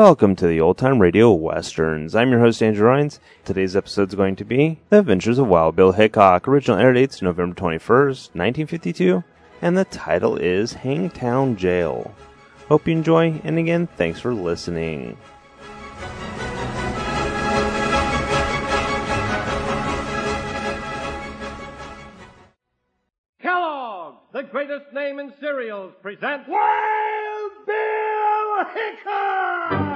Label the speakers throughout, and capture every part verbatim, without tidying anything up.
Speaker 1: Welcome to the Old Time Radio Westerns. I'm your host, Andrew Rhines. Today's episode is going to be The Adventures of Wild Bill Hickok. Original air dates November twenty-first, nineteen fifty-two, and the title is Hangtown Jail. Hope you enjoy, and again, thanks for listening.
Speaker 2: Kellogg's, the greatest name in cereals, presents Wild Bill Hickok!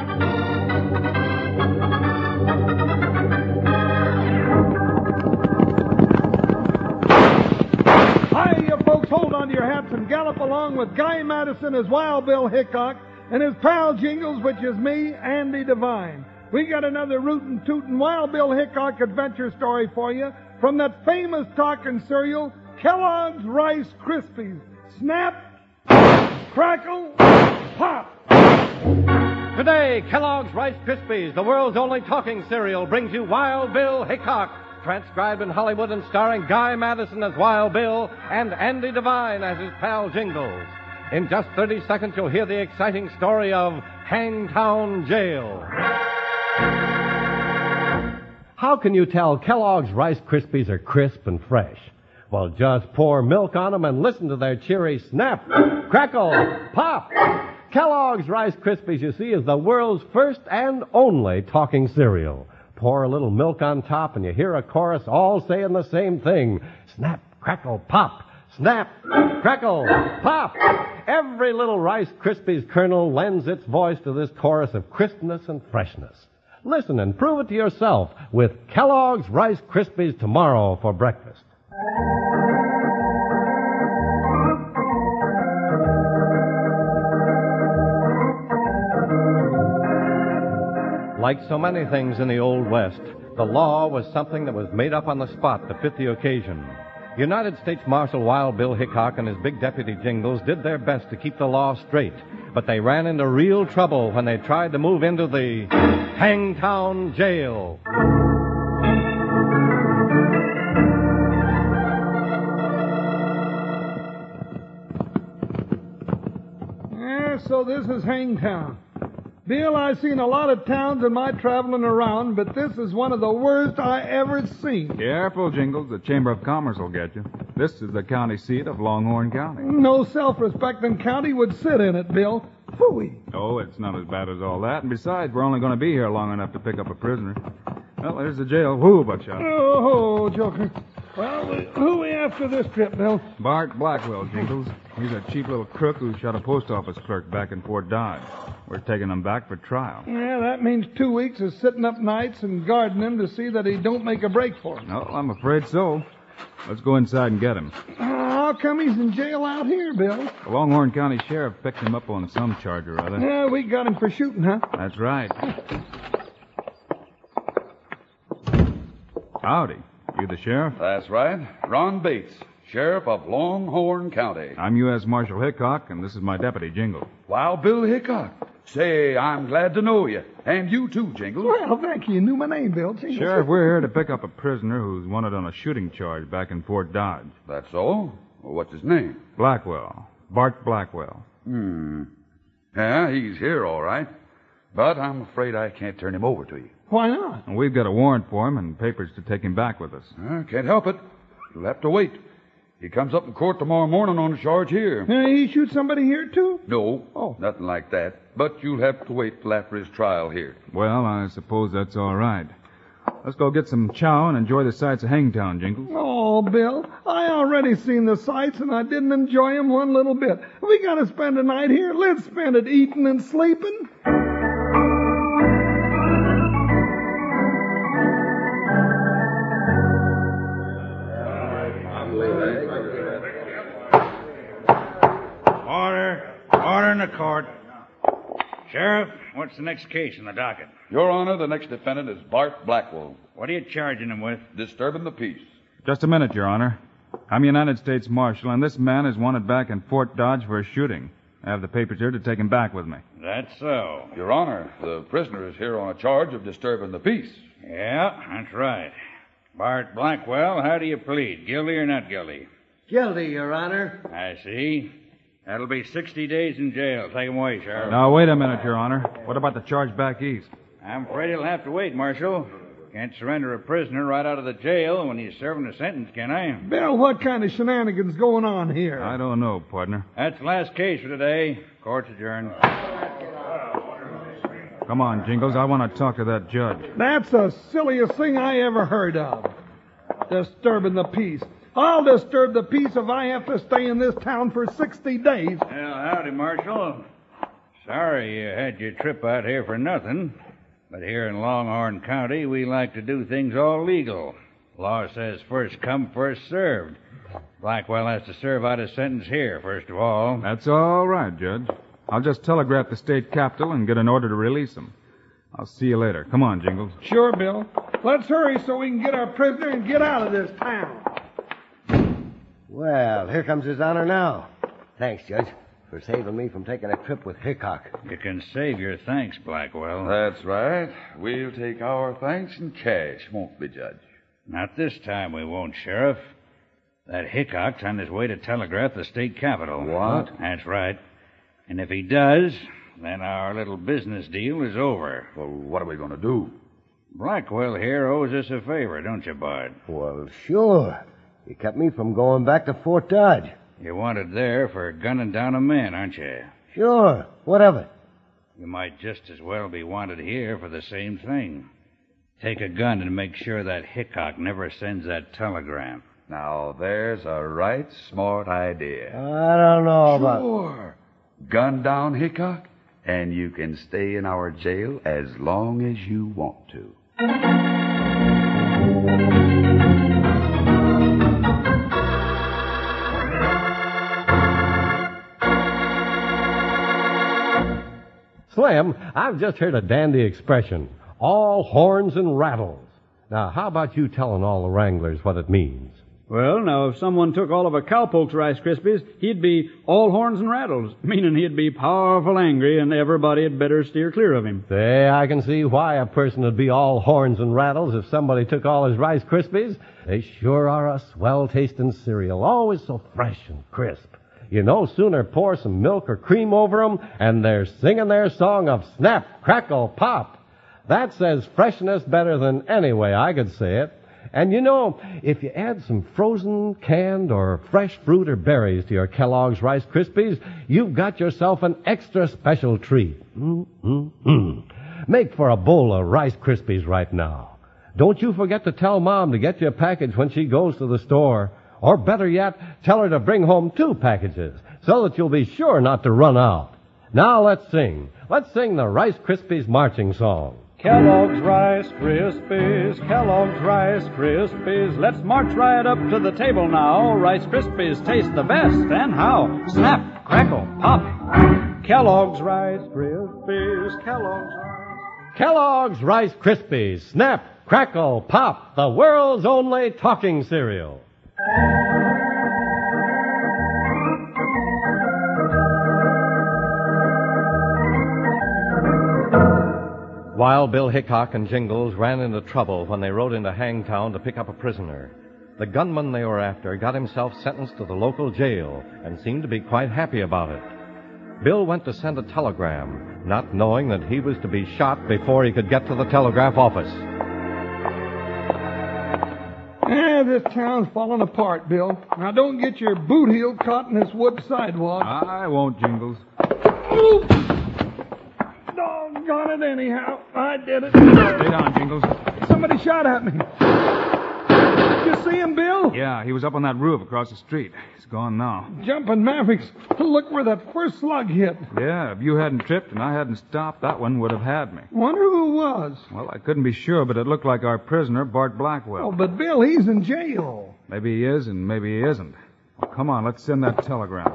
Speaker 3: Hi, you folks, hold on to your hats and gallop along with Guy Madison as Wild Bill Hickok and his pal Jingles, which is me, Andy Devine. We got another rootin' tootin' Wild Bill Hickok adventure story for you from that famous talking cereal, Kellogg's Rice Krispies. Snap, crackle, pop!
Speaker 2: Today, Kellogg's Rice Krispies, the world's only talking cereal, brings you Wild Bill Hickok, transcribed in Hollywood and starring Guy Madison as Wild Bill and Andy Devine as his pal Jingles. In just thirty seconds, you'll hear the exciting story of Hangtown Jail. How can you tell Kellogg's Rice Krispies are crisp and fresh? Well, just pour milk on them and listen to their cheery snap, crackle, pop. Kellogg's Rice Krispies, you see, is the world's first and only talking cereal. Pour a little milk on top and you hear a chorus all saying the same thing. Snap, crackle, pop. Snap, crackle, pop. Every little Rice Krispies kernel lends its voice to this chorus of crispness and freshness. Listen and prove it to yourself with Kellogg's Rice Krispies tomorrow for breakfast. Like so many things in the Old West, the law was something that was made up on the spot to fit the occasion. United States Marshal Wild Bill Hickok and his big deputy Jingles did their best to keep the law straight, but they ran into real trouble when they tried to move into the Hangtown Jail.
Speaker 3: Yeah, so this is Hangtown. Bill, I've seen a lot of towns in my traveling around, but this is one of the worst I ever seen.
Speaker 4: Careful, Jingles. The Chamber of Commerce will get you. This is the county seat of Longhorn County.
Speaker 3: No self-respecting county would sit in it, Bill. Phooey.
Speaker 4: Oh, it's not as bad as all that. And besides, we're only going to be here long enough to pick up a prisoner. Well, there's the jail. Whoo, buckshot.
Speaker 3: Oh, Joker. Well, who we after this trip, Bill?
Speaker 4: Bart Blackwell, Jingles. He's a cheap little crook who shot a post office clerk back in Fort Dodge. We're taking him back for trial.
Speaker 3: Yeah, that means two weeks of sitting up nights and guarding him to see that he don't make a break for it.
Speaker 4: No, I'm afraid so. Let's go inside and get him.
Speaker 3: Uh, how come he's in jail out here, Bill?
Speaker 4: The Longhorn County Sheriff picked him up on some charge or other.
Speaker 3: Yeah, we got him for shooting, huh?
Speaker 4: That's right. Howdy. You the sheriff?
Speaker 5: That's right. Ron Bates, Sheriff of Longhorn County.
Speaker 4: I'm U S Marshal Hickok, and this is my deputy, Jingle.
Speaker 5: Wild Bill Hickok. Say, I'm glad to know you. And you too, Jingle.
Speaker 3: Well, thank you. You knew my name, Bill. Jingle.
Speaker 4: Sheriff, we're here to pick up a prisoner who's wanted on a shooting charge back in Fort Dodge.
Speaker 5: That's so? Well, what's his name?
Speaker 4: Blackwell. Bart Blackwell.
Speaker 5: Hmm. Yeah, he's here, all right. But I'm afraid I can't turn him over to you.
Speaker 3: Why not?
Speaker 4: And we've got a warrant for him and papers to take him back with us.
Speaker 5: Uh, can't help it. You'll have to wait. He comes up in court tomorrow morning on a charge here.
Speaker 3: Uh, he shoot somebody here, too?
Speaker 5: No,
Speaker 3: Oh.
Speaker 5: nothing like that. But you'll have to wait till after his trial here.
Speaker 4: Well, I suppose that's all right. Let's go get some chow and enjoy the sights of Hangtown, Jingles.
Speaker 3: Oh, Bill, I already seen the sights, and I didn't enjoy 'em one little bit. We got to spend a night here. Let's spend it eating and sleeping.
Speaker 6: Order. Order in the court. Sheriff, what's the next case in the docket?
Speaker 5: Your Honor, the next defendant is Bart Blackwell,
Speaker 6: What are you charging him with?
Speaker 5: disturbing the peace.
Speaker 4: Just a minute, Your Honor. I'm United States Marshal, and this man is wanted back in Fort Dodge for a shooting. I have the papers here to take him back with me.
Speaker 6: That's so.
Speaker 5: Your Honor, the prisoner is here on a charge of disturbing the peace.
Speaker 6: Yeah, that's right. Bart Blackwell, how do you plead? Guilty or not guilty?
Speaker 7: Guilty, Your Honor.
Speaker 6: I see. That'll be sixty days in jail. Take him away, Sheriff.
Speaker 4: Now, wait a minute, Your Honor. What about the charge back east?
Speaker 6: I'm afraid he'll have to wait, Marshal. Can't surrender a prisoner right out of the jail when he's serving a sentence, can I?
Speaker 3: Bill, what kind of shenanigans going on here?
Speaker 4: I don't know, partner.
Speaker 6: That's the last case for today. Court's adjourned.
Speaker 4: Come on, Jingles. I want to talk to that judge.
Speaker 3: That's the silliest thing I ever heard of. Disturbing the peace. I'll disturb the peace if I have to stay in this town for sixty days.
Speaker 6: Well, howdy, Marshal. Sorry you had your trip out here for nothing. But here in Longhorn County, we like to do things all legal. Law says first come, first served. Blackwell has to serve out his sentence here, first of all.
Speaker 4: That's all right, Judge. I'll just telegraph the state capitol and get an order to release him. I'll see you later. Come on, Jingles.
Speaker 3: Sure, Bill. Let's hurry so we can get our prisoner and get out of this town.
Speaker 7: Well, here comes His Honor now. Thanks, Judge, for saving me from taking a trip with Hickok.
Speaker 6: You can save your thanks, Blackwell.
Speaker 5: That's right. We'll take our thanks in cash, won't we, Judge?
Speaker 6: Not this time we won't, Sheriff. That Hickok's on his way to telegraph the state capitol.
Speaker 5: What?
Speaker 6: That's right. And if he does, then our little business deal is over.
Speaker 5: Well, what are we going to do?
Speaker 6: Blackwell here owes us a favor, don't you, Bard?
Speaker 7: Well, sure. You kept me from going back to Fort Dodge.
Speaker 6: You're wanted there for gunning down a man, aren't you?
Speaker 7: Sure. What of it?
Speaker 6: You might just as well be wanted here for the same thing. Take a gun and make sure that Hickok never sends that telegram.
Speaker 5: Now, there's a right smart idea.
Speaker 7: I don't know about...
Speaker 5: Sure. Gun down Hickok, and you can stay in our jail as long as you want to.
Speaker 2: Slim, I've just heard a dandy expression, all horns and rattles. Now, how about you telling all the Wranglers what it means?
Speaker 8: Well, now, if someone took all of a cowpoke's Rice Krispies, he'd be all horns and rattles, meaning he'd be powerful angry and everybody had better steer clear of him.
Speaker 2: Say, I can see why a person would be all horns and rattles if somebody took all his Rice Krispies. They sure are a swell-tasting cereal, always so fresh and crisp. You no sooner pour some milk or cream over 'em, and they're singing their song of snap, crackle, pop. That says freshness better than any way I could say it. And you know, if you add some frozen, canned, or fresh fruit or berries to your Kellogg's Rice Krispies, you've got yourself an extra special treat. Mm-mm-mm. Make for a bowl of Rice Krispies right now. Don't you forget to tell Mom to get you a package when she goes to the store. Or better yet, tell her to bring home two packages so that you'll be sure not to run out. Now let's sing. Let's sing the Rice Krispies marching song.
Speaker 8: Kellogg's Rice Krispies, Kellogg's Rice Krispies. Let's march right up to the table now. Rice Krispies taste the best, and how? Snap, crackle, pop. Kellogg's Rice Krispies, Kellogg's Rice...
Speaker 2: Kellogg's Rice Krispies. Snap, crackle, pop. The world's only talking cereal. Wild Bill Hickok and Jingles ran into trouble when they rode into Hangtown to pick up a prisoner. The gunman they were after got himself sentenced to the local jail and seemed to be quite happy about it. Bill went to send a telegram, not knowing that he was to be shot before he could get to the telegraph office.
Speaker 3: Ah, this town's falling apart, Bill. Now, don't get your boot heel caught in this wood sidewalk.
Speaker 4: I won't, Jingles.
Speaker 3: Ooh. Doggone it anyhow. I did it.
Speaker 4: Stay down, Jingles.
Speaker 3: Somebody shot at me. You see him, Bill?
Speaker 4: Yeah, he was up on that roof across the street. He's gone now.
Speaker 3: Jumping Mavericks. Look where that first slug hit.
Speaker 4: Yeah, if you hadn't tripped and I hadn't stopped, that one would have had me.
Speaker 3: Wonder who it was.
Speaker 4: Well, I couldn't be sure, but it looked like our prisoner, Bart Blackwell.
Speaker 3: Oh, but Bill, he's in jail.
Speaker 4: Maybe he is and maybe he isn't. Well, come on, let's send that telegram.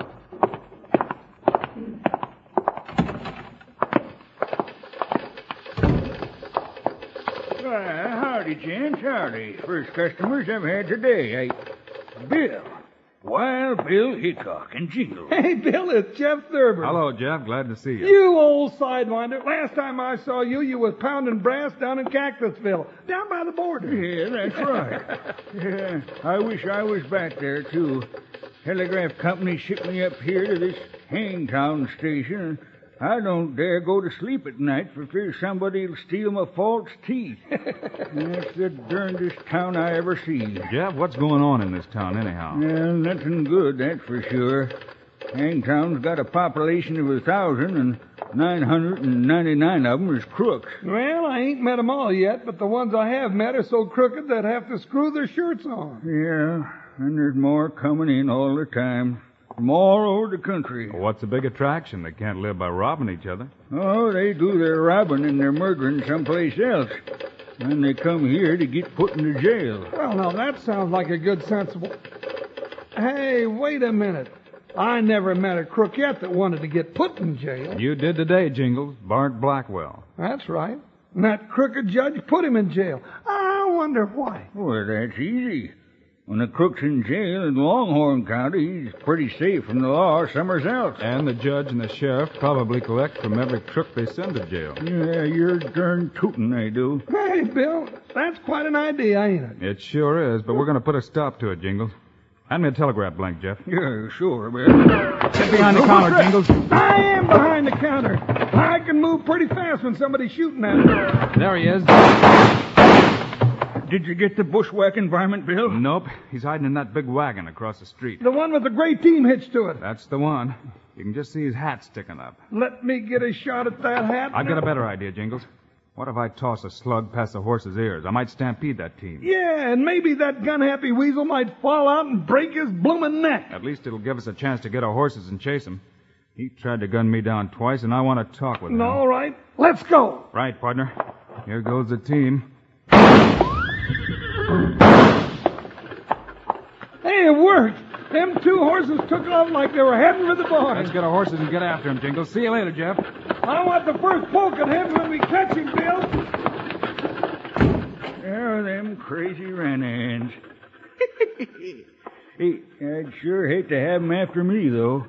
Speaker 6: Well, howdy, gents. Howdy. First customers I've had today. Hey, Bill, Wild Bill Hickok and Jingles.
Speaker 3: Hey, Bill, it's Jeff Thurber.
Speaker 4: Hello, Jeff. Glad to see you.
Speaker 3: You old sidewinder. Last time I saw you, you was pounding brass down in Cactusville, down by the border.
Speaker 6: Yeah, that's right. Yeah, I wish I was back there, too. Telegraph company shipped me up here to this Hangtown station. I don't dare go to sleep at night for fear somebody'll steal my false teeth. That's the darndest town I ever seen.
Speaker 4: Jeff, what's going on in this town, anyhow?
Speaker 6: Well, nothing good, that's for sure. Hangtown's got a population of a thousand, and nine hundred and ninety-nine of them is crooks.
Speaker 3: Well, I ain't met 'em all yet, but the ones I have met are so crooked they'd have to screw their shirts on.
Speaker 6: Yeah, and there's more coming in all the time. From all over the country.
Speaker 4: Well, what's the big attraction? They can't live by robbing each other.
Speaker 6: Oh, they do their robbing and their murdering someplace else. And they come here to get put into jail.
Speaker 3: Well, now, that sounds like a good, sensible... Hey, wait a minute. I never met a crook yet that wanted to get put in jail.
Speaker 4: You did today, Jingles. Bart Blackwell.
Speaker 3: That's right. And that crooked judge put him in jail. I wonder why.
Speaker 6: Well, that's easy. When a crook's in jail in Longhorn County, he's pretty safe from the law somewhere else.
Speaker 4: And the judge and the sheriff probably collect from every crook they send to jail.
Speaker 6: Yeah, you're darn tootin' they do.
Speaker 3: Hey, Bill, that's quite an idea, ain't it?
Speaker 4: It sure is, but we're going to put a stop to it, Jingles. Hand me a telegraph blank, Jeff.
Speaker 6: Yeah, sure, Bill.
Speaker 4: Get behind the counter, Jingles.
Speaker 3: I am behind the counter. I can move pretty fast when somebody's shooting at me.
Speaker 4: There he is.
Speaker 6: Did you get the bushwhacking varmint, Bill?
Speaker 4: Nope. He's hiding in that big wagon across the street.
Speaker 3: The one with the gray team hitched to it.
Speaker 4: That's the one. You can just see his hat sticking up.
Speaker 3: Let me get a shot at that hat.
Speaker 4: I've got a better idea, Jingles. What if I toss a slug past the horse's ears? I might stampede that team.
Speaker 3: Yeah, and maybe that gun-happy weasel might fall out and break his bloomin' neck.
Speaker 4: At least it'll give us a chance to get our horses and chase him. He tried to gun me down twice, and I want to talk with him.
Speaker 3: All right, let's go.
Speaker 4: Right, partner. Here goes the team.
Speaker 3: Hey, it worked. Them two horses took off like they were heading for the barn.
Speaker 4: Let's get our horses and get after him, Jingles. See you later, Jeff.
Speaker 3: I want the first poke at him when we catch him, Bill.
Speaker 6: Oh, them crazy ran-hands. Hey, I'd sure hate to have them after me, though.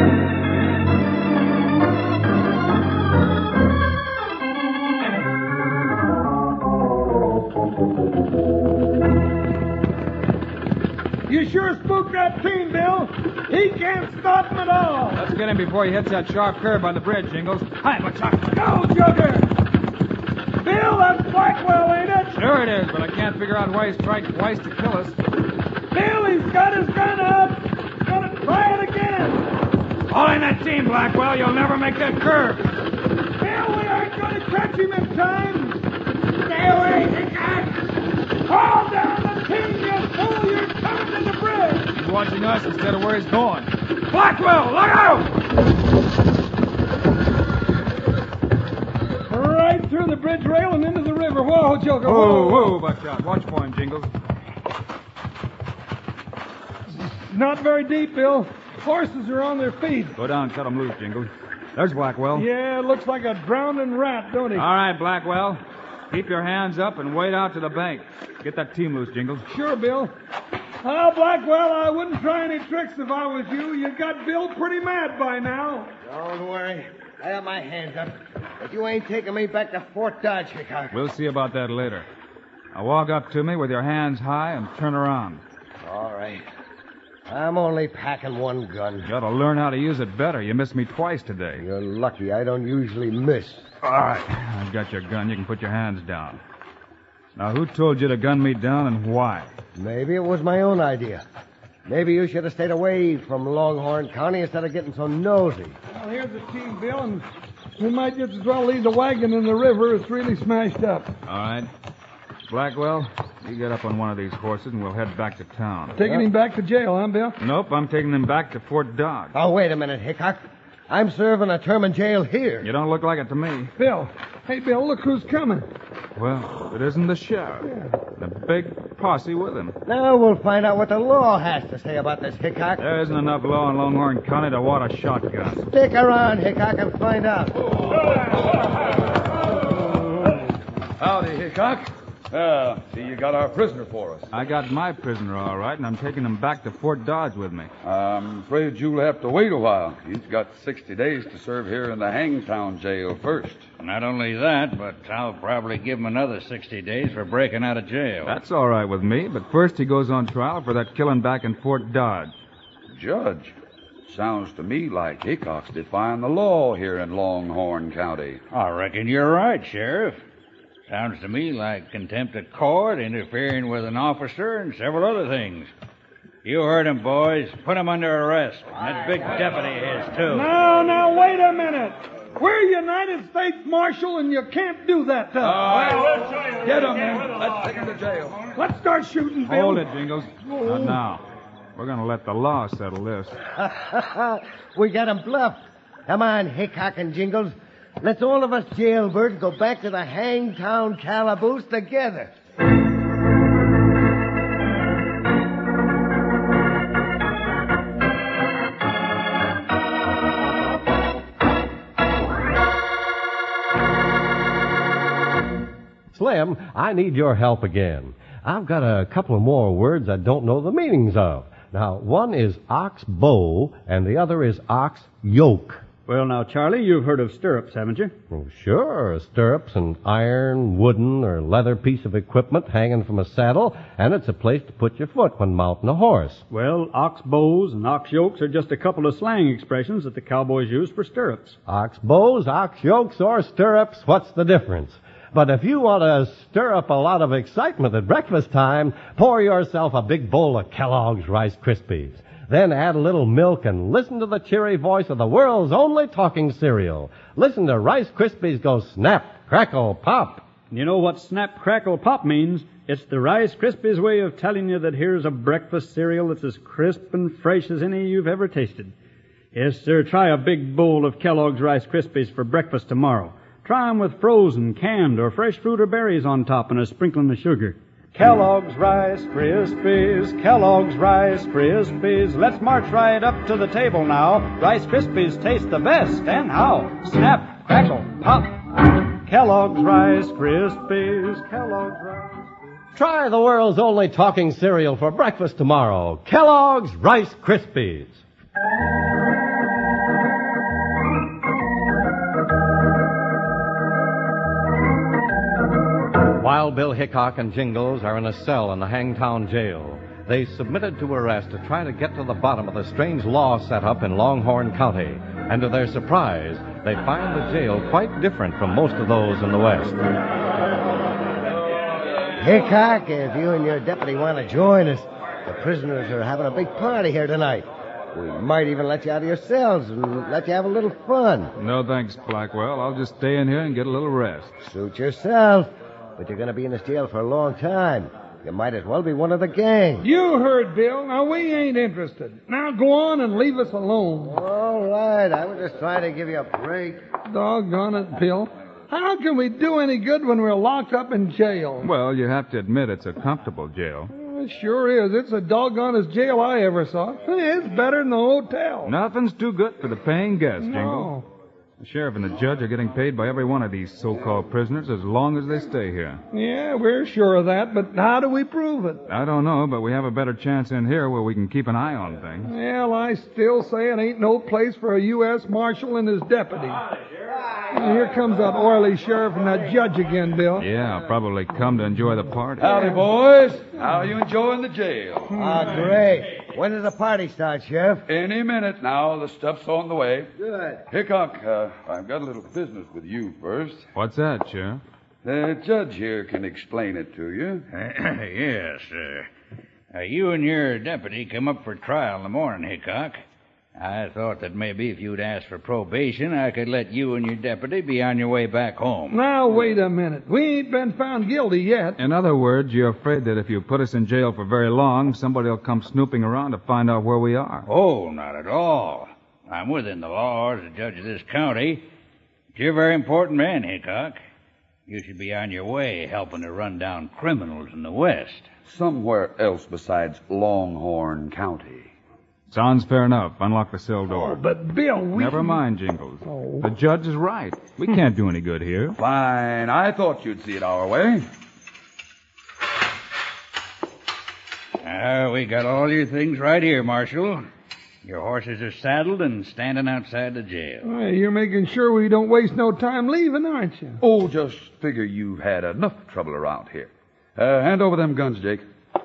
Speaker 3: You sure spooked that team, Bill. He can't stop him at all.
Speaker 4: Let's get him before he hits that sharp curve by the bridge, Jingles. Hi, what's up?
Speaker 3: Go, Joker. Bill, that's Blackwell, ain't it?
Speaker 4: Sure it is, but I can't figure out why he strikes twice to kill us.
Speaker 3: Bill, he's got his gun up. He's gonna try it again.
Speaker 4: All in that team, Blackwell. You'll never make that curve.
Speaker 3: Bill, we aren't gonna catch him in time. Stay away, Hickok. Haul down the team, you fool. You're coming to the bridge.
Speaker 4: He's watching us instead of where he's going. Blackwell, look out!
Speaker 3: Right through the bridge rail and into the river. Whoa, Joker,
Speaker 4: Whoa,
Speaker 3: whoa.
Speaker 4: whoa, Buckshot. Watch for him, Jingles.
Speaker 3: Not very deep, Bill. Horses are on their feet.
Speaker 4: Go down, cut him loose, Jingles. There's Blackwell.
Speaker 3: Yeah, looks like a drowning rat, don't he?
Speaker 4: All right, Blackwell. Keep your hands up and wade out to the bank. Get that team loose, Jingles.
Speaker 3: Sure, Bill. Oh, Blackwell, I wouldn't try any tricks if I was you. You got Bill pretty mad by now.
Speaker 7: Don't worry. I have my hands up. But you ain't taking me back to Fort Dodge, Hickok.
Speaker 4: We'll see about that later. Now walk up to me with your hands high and turn around.
Speaker 7: All right. I'm only packing one gun.
Speaker 4: You ought to learn how to use it better. You missed me twice today.
Speaker 7: You're lucky. I don't usually miss.
Speaker 4: All right. I've got your gun. You can put your hands down. Now, who told you to gun me down and why?
Speaker 7: Maybe it was my own idea. Maybe you should have stayed away from Longhorn County instead of getting so nosy.
Speaker 3: Well, here's the team, Bill, and we might just as well leave the wagon in the river. It's really smashed up.
Speaker 4: All right. Blackwell, you get up on one of these horses and we'll head back to town.
Speaker 3: Taking him back to jail, huh, Bill?
Speaker 4: Nope, I'm taking him back to Fort Dodge.
Speaker 7: Oh, wait a minute, Hickok. I'm serving a term in jail here.
Speaker 4: You don't look like it to me.
Speaker 3: Bill. Hey, Bill, look who's coming.
Speaker 4: Well, it isn't the sheriff. Yeah. The big posse with him.
Speaker 7: Now we'll find out what the law has to say about this, Hickok.
Speaker 4: There isn't enough law in Longhorn County to want a shotgun.
Speaker 7: Stick around, Hickok, and find out.
Speaker 9: Howdy, Hickok.
Speaker 5: Yeah, see, you got our prisoner for us.
Speaker 4: I got my prisoner all right, and I'm taking him back to Fort Dodge with me.
Speaker 5: I'm afraid you'll have to wait a while. He's got sixty days to serve here in the Hangtown jail first.
Speaker 6: Not only that, but I'll probably give him another sixty days for breaking out of jail.
Speaker 4: That's all right with me, but first he goes on trial for that killing back in Fort Dodge.
Speaker 5: Judge, sounds to me like Hickok's defying the law here in Longhorn County.
Speaker 6: I reckon you're right, Sheriff. Sounds to me like contempt of court, interfering with an officer, and several other things. You heard him, boys. Put him under arrest. And that big deputy is, too.
Speaker 3: Now, now, wait a minute. We're United States Marshal, and you can't do that to us.
Speaker 5: Uh, get him, man. Let's take him to jail.
Speaker 3: Let's start shooting, Bill.
Speaker 4: Hold it, Jingles. Not now. We're going to let the law settle this.
Speaker 7: We got him bluffed. Come on, Hickok and Jingles. Let's all of us jailbirds go back to the Hangtown calaboose together.
Speaker 2: Slim, I need your help again. I've got a couple of more words I don't know the meanings of. Now, one is ox bow, and the other is ox yoke.
Speaker 8: Well, now, Charlie, you've heard of stirrups, haven't you?
Speaker 2: Oh, sure. Stirrups, an iron, wooden, or leather piece of equipment hanging from a saddle, and it's a place to put your foot when mounting a horse.
Speaker 8: Well, ox bows and ox yokes are just a couple of slang expressions that the cowboys use for stirrups.
Speaker 2: Ox bows, ox yokes, or stirrups, what's the difference? But if you want to stir up a lot of excitement at breakfast time, pour yourself a big bowl of Kellogg's Rice Krispies. Then add a little milk and listen to the cheery voice of the world's only talking cereal. Listen to Rice Krispies go snap, crackle, pop.
Speaker 8: You know what snap, crackle, pop means? It's the Rice Krispies way of telling you that here's a breakfast cereal that's as crisp and fresh as any you've ever tasted. Yes, sir, try a big bowl of Kellogg's Rice Krispies for breakfast tomorrow. Try 'em with frozen, canned, or fresh fruit or berries on top and a sprinkling of sugar. Kellogg's Rice Krispies, Kellogg's Rice Krispies. Let's march right up to the table now. Rice Krispies taste the best, and how? Snap, crackle, pop. Kellogg's Rice Krispies, Kellogg's Rice Krispies.
Speaker 2: Try the world's only talking cereal for breakfast tomorrow. Kellogg's Rice Krispies. Wild Bill Hickok and Jingles are in a cell in the Hangtown jail. They submitted to arrest to try to get to the bottom of the strange law set up in Longhorn County. And to their surprise, they find the jail quite different from most of those in the West.
Speaker 7: Hickok, if you and your deputy want to join us, the prisoners are having a big party here tonight. We might even let you out of your cells and let you have a little fun.
Speaker 4: No thanks, Blackwell. I'll just stay in here and get a little rest.
Speaker 7: Suit yourself. But you're going to be in this jail for a long time. You might as well be one of the gang.
Speaker 3: You heard, Bill. Now, we ain't interested. Now, go on and leave us alone.
Speaker 7: All right. I was just trying to give you a break.
Speaker 3: Doggone it, Bill. How can we do any good when we're locked up in jail?
Speaker 4: Well, you have to admit it's a comfortable jail.
Speaker 3: It sure is. It's the doggonest jail I ever saw. It's better than the hotel.
Speaker 4: Nothing's too good for the paying guest,
Speaker 3: No.
Speaker 4: Jingle. The sheriff and the judge are getting paid by every one of these so-called prisoners as long as they stay here.
Speaker 3: Yeah, we're sure of that, but how do we prove it?
Speaker 4: I don't know, but we have a better chance in here where we can keep an eye on things.
Speaker 3: Well, I still say it ain't no place for a U S Marshal and his deputy. And here comes that oily sheriff and that judge again, Bill.
Speaker 4: Yeah, I'll probably come to enjoy the party.
Speaker 5: Howdy, boys. How are you enjoying the jail?
Speaker 7: Ah, great. When does the party start, Sheriff?
Speaker 5: Any minute now. The stuff's on the way.
Speaker 7: Good.
Speaker 5: Hickok, uh, I've got a little business with you first.
Speaker 4: What's that, Sheriff?
Speaker 5: The judge here can explain it to you.
Speaker 6: Yes, sir. Uh, you and your deputy come up for trial in the morning, Hickok. I thought that maybe if you'd asked for probation, I could let you and your deputy be on your way back home.
Speaker 3: Now, wait a minute. We ain't been found guilty yet.
Speaker 4: In other words, you're afraid that if you put us in jail for very long, somebody will come snooping around to find out where we are.
Speaker 6: Oh, not at all. I'm within the law as a judge of this county. But you're a very important man, Hickok. You should be on your way helping to run down criminals in the West.
Speaker 5: Somewhere else besides Longhorn County.
Speaker 4: Sounds fair enough. Unlock the cell door.
Speaker 3: Oh, but, Bill, we...
Speaker 4: Never mind, Jingles.
Speaker 3: Oh.
Speaker 4: The judge is right. We can't do any good here.
Speaker 5: Fine. I thought you'd see it our way.
Speaker 6: Uh, we got all your things right here, Marshal. Your horses are saddled and standing outside the jail.
Speaker 3: Well, you're making sure we don't waste no time leaving, aren't you?
Speaker 5: Oh, just figure you've had enough trouble around here. Uh, hand over them guns, Jake.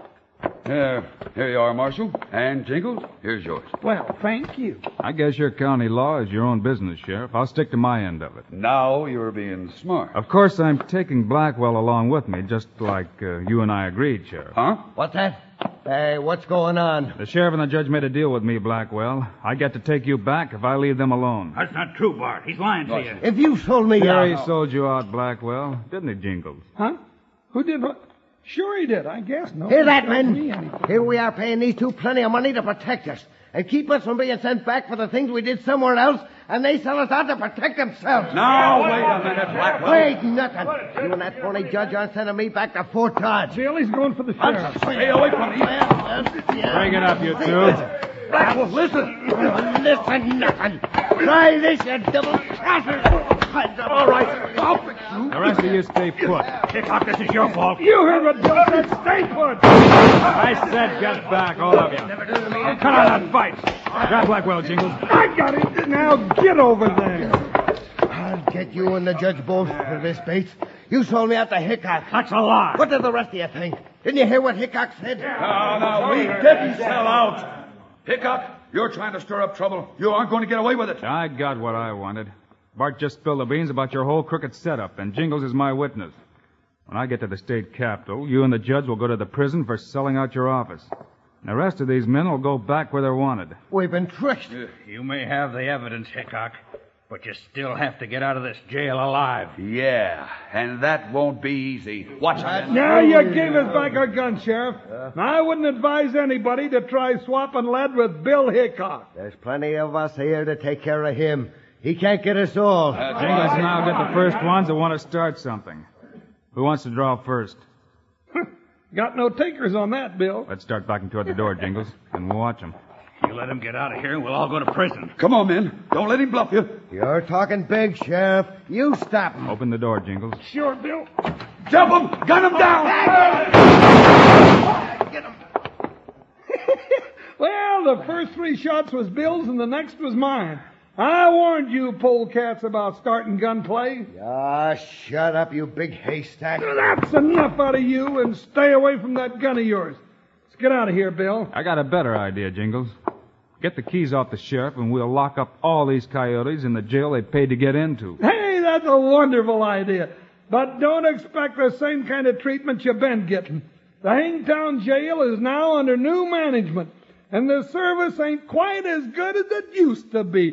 Speaker 5: Uh, here you are, Marshal. And Jingles, here's yours.
Speaker 3: Well, thank you.
Speaker 4: I guess your county law is your own business, Sheriff. I'll stick to my end of it.
Speaker 5: Now you're being smart.
Speaker 4: Of course, I'm taking Blackwell along with me, just like uh, you and I agreed, Sheriff.
Speaker 5: Huh?
Speaker 7: What's that? Hey, what's going on?
Speaker 4: The sheriff and the judge made a deal with me, Blackwell. I get to take you back if I leave them alone.
Speaker 6: That's not true, Bart. He's lying to you.
Speaker 7: If you sold me
Speaker 4: Sure, he
Speaker 7: out...
Speaker 4: sold you out, Blackwell. Didn't he, Jingles?
Speaker 3: Huh? Who did what? Sure he did, I guess. No.
Speaker 7: Hear that,
Speaker 3: Me
Speaker 7: men?
Speaker 3: anything.
Speaker 7: Here we are paying these two plenty of money to protect us and keep us from being sent back for the things we did somewhere else, and they sell us out to protect themselves.
Speaker 5: Now, wait a minute, Blackwell.
Speaker 7: Wait, nothing. You and that phony judge aren't sending me back to Fort Dodge.
Speaker 3: Bill, he's going for the sheriff.
Speaker 7: Stay away from me.
Speaker 4: Bring it up, you two.
Speaker 7: Blackwell, listen. Listen, nothing. Try this, you double crosser. All right, I'll fix you.
Speaker 4: The rest of you stay put.
Speaker 6: Hickok, this is your fault.
Speaker 3: You heard what Bill said. Stay put.
Speaker 4: I said get back, all of you. Cut out that fight. Grab Blackwell, Jingles.
Speaker 3: I got it. Now get over there.
Speaker 7: I'll get you and the judge both for this, Bates. You sold me out to Hickok.
Speaker 6: That's a lie.
Speaker 7: What did the rest of you think? Didn't you hear what Hickok said?
Speaker 5: No, no, we didn't sell out. Hickok, you're trying to stir up trouble. You aren't going to get away with it.
Speaker 4: I got what I wanted. Bart just spilled the beans about your whole crooked setup, and Jingles is my witness. When I get to the state capitol, you and the judge will go to the prison for selling out your office. And the rest of these men will go back where they're wanted.
Speaker 7: We've been tricked.
Speaker 6: You may have the evidence, Hickok, but you still have to get out of this jail alive.
Speaker 5: Yeah, and that won't be easy. Watch out.
Speaker 3: Now you gave us back our gun, Sheriff. Now, I wouldn't advise anybody to try swapping lead with Bill Hickok.
Speaker 7: There's plenty of us here to take care of him. He can't get us all.
Speaker 4: Jingles and I'll get the first ones that want to start something. Who wants to draw first?
Speaker 3: Got no takers on that, Bill.
Speaker 4: Let's start backing toward the door, Jingles, and we'll watch them.
Speaker 6: You let him get out of here and we'll all go to prison.
Speaker 5: Come on, men. Don't let him bluff you.
Speaker 7: You're talking big, Sheriff. You stop him.
Speaker 4: Open the door, Jingles.
Speaker 3: Sure, Bill.
Speaker 5: Jump him! Gun him down!
Speaker 7: Get him.
Speaker 3: Well, the first three shots was Bill's and the next was mine. I warned you polecats about starting gunplay.
Speaker 7: Ah, shut up, you big haystack.
Speaker 3: That's enough out of you, and stay away from that gun of yours. Let's get out of here, Bill.
Speaker 4: I got a better idea, Jingles. Get the keys off the sheriff, and we'll lock up all these coyotes in the jail they paid to get into.
Speaker 3: Hey, that's a wonderful idea. But don't expect the same kind of treatment you've been getting. The Hangtown jail is now under new management, and the service ain't quite as good as it used to be.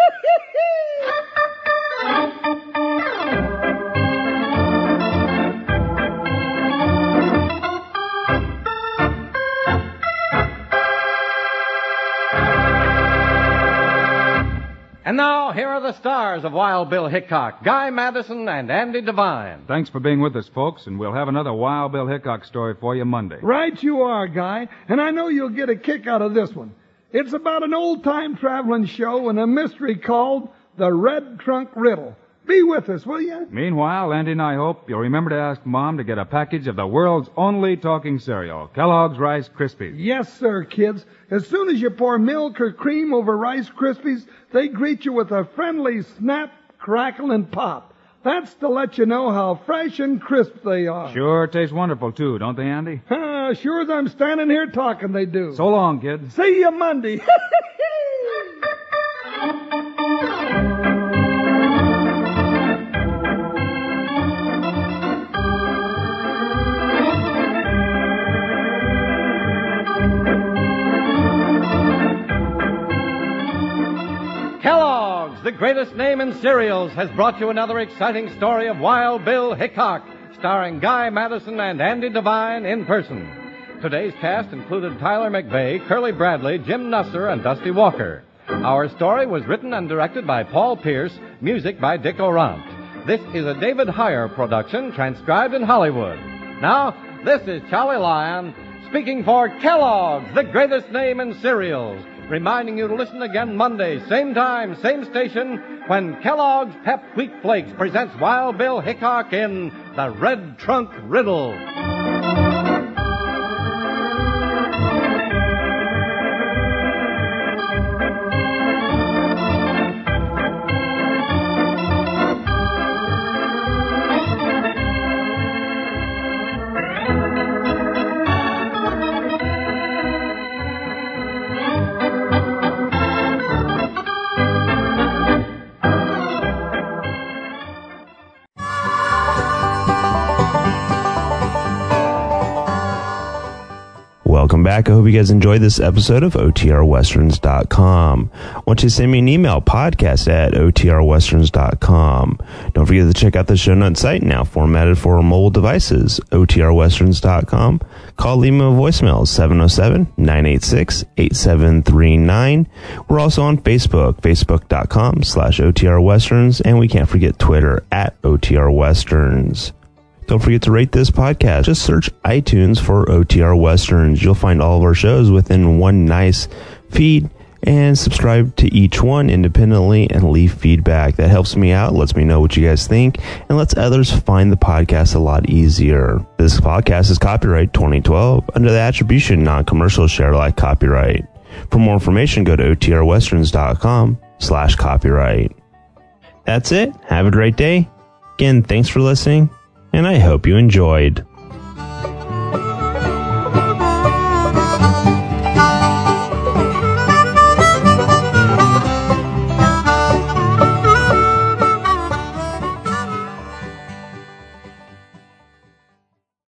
Speaker 2: And now, here are the stars of Wild Bill Hickok, Guy Madison and Andy Devine.
Speaker 4: Thanks for being with us, folks, and we'll have another Wild Bill Hickok story for you Monday.
Speaker 3: Right you are, Guy, and I know you'll get a kick out of this one. It's about an old-time traveling show and a mystery called The Red Trunk Riddle. Be with us, will you?
Speaker 4: Meanwhile, Andy and I hope you'll remember to ask Mom to get a package of the world's only talking cereal, Kellogg's Rice Krispies.
Speaker 3: Yes, sir, kids. As soon as you pour milk or cream over Rice Krispies, they greet you with a friendly snap, crackle, and pop. That's to let you know how fresh and crisp they are.
Speaker 4: Sure taste wonderful, too, don't they, Andy?
Speaker 3: Ah, sure as I'm standing here talking, they do.
Speaker 4: So long, kid.
Speaker 3: See you Monday.
Speaker 2: Kellogg's, the greatest name in cereals, has brought you another exciting story of Wild Bill Hickok, starring Guy Madison and Andy Devine in person. Today's cast included Tyler McVeigh, Curly Bradley, Jim Nusser, and Dusty Walker. Our story was written and directed by Paul Pierce, music by Dick Orant. This is a David Heyer production, transcribed in Hollywood. Now, this is Charlie Lyon, speaking for Kellogg's, the greatest name in cereals, reminding you to listen again Monday, same time, same station, when Kellogg's Pep Wheat Flakes presents Wild Bill Hickok in The Red Trunk Riddle.
Speaker 1: back. I hope you guys enjoyed this episode of O T R westerns dot com. I want you to send me an email, podcast at O T R westerns dot com. Don't forget to check out the show notes site, now formatted for mobile devices, O T R westerns dot com. Call, leave me a voicemail, seven oh seven, nine eight six, eight seven three nine. We're also on Facebook, facebook.com slash OTRwesterns, and we can't forget Twitter at O T R Westerns. Don't forget to rate this podcast. Just search iTunes for O T R Westerns. You'll find all of our shows within one nice feed, and subscribe to each one independently and leave feedback. That helps me out, lets me know what you guys think, and lets others find the podcast a lot easier. This podcast is copyright twenty twelve under the attribution non-commercial share alike copyright. For more information, go to O T R westerns dot com slash copyright. That's it. Have a great day. Again, thanks for listening, and I hope you enjoyed.